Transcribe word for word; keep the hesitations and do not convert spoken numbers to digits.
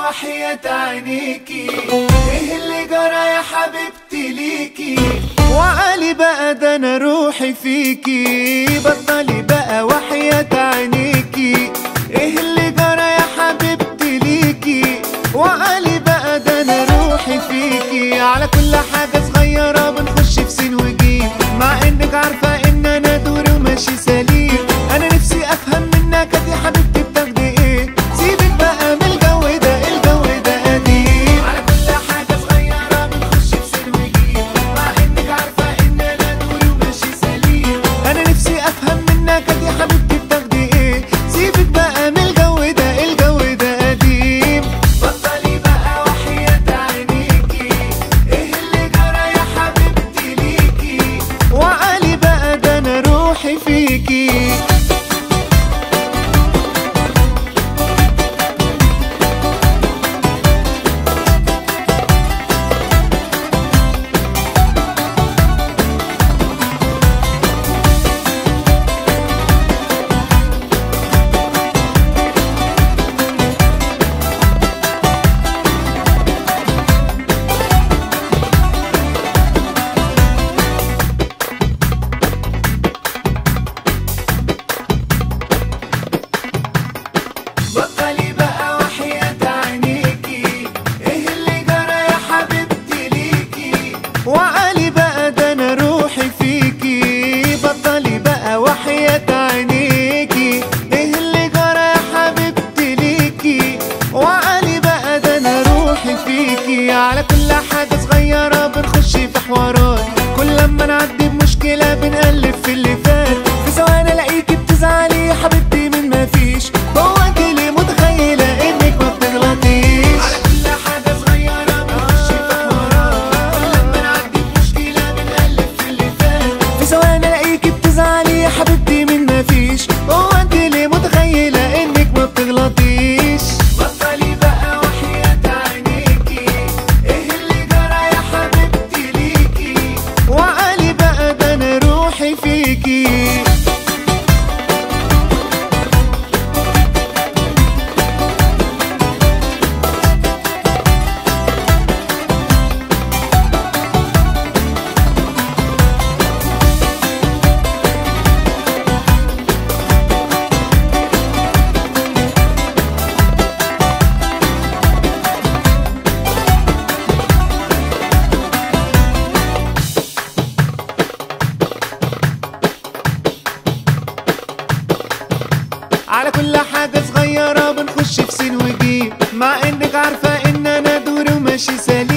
وحياة عينيكي، ايه اللي جرى يا حبيبتي ليكي؟ وعلي بقى ده انا روحي فيكي، بطلي بقى وحياة عينيكي، ايه اللي جرى يا حبيبتي ليكي؟ وعلي بقى ده انا روحي فيكي. على كل حاجة صغيرة بنخش في سين وجيم، مع انك عارفة ان انا دوري وماشي سليم. انا نفسي افهم منك يا حبيبتي بتاخدي ايه، سيبك بقى من الجو ده، الجو ده قديم. على كل حاجة صغيرة بنخش في سين وجيم، مع انك عارفة ان انا دوري وماشي سليم. انا نفسي افهم منك يا حبيبتي بتاخدي ايه، سيبك بقى من الجو ده، الجو ده قديم. بطلي بقى وحياة عينيكي، ايه اللي جرى يا حبيبتي ليكي؟ وعلي بقى ده انا روحي فيكي. بطلي بقى وحياة عينيكي، ايه اللي جرى يا حبيبتي ليكي؟ وعلي بقى ده انا روحي فيكي. بطلي بقى وحياة عينيكي، ايه اللي جرى يا حبيبتي ليكي؟ وعلي بقى ده انا روحي فيكي. على كل حاجة صغيرة بنخش في حوارات، كل لما نعدي بمشكلة بنقلب في اللي فات. في ثواني الاقيكي بتزعلي يا حبيبتي من ما فيش، هو انت ليه متخيلة انك ما بتغلطيش؟ على كل حاجة صغيرة بنخش في حوارات، كل لما نعدي بمشكلة بنقلب في اللي فات. في ثواني الاقيكي بتزعلي يا حبيبتي من ما فيش، هو انت ليه متخيلة انك ما بتغلطيش؟ بطلي بقى وحياة عينيكي، ايه اللي جرى يا حبيبتي ليكي؟ وعلي بقى ده انا روحي فيكي. على كل حاجة صغيرة بنخش في سين وجيم، مع انك عارفة ان انا دوري وماشي سليم.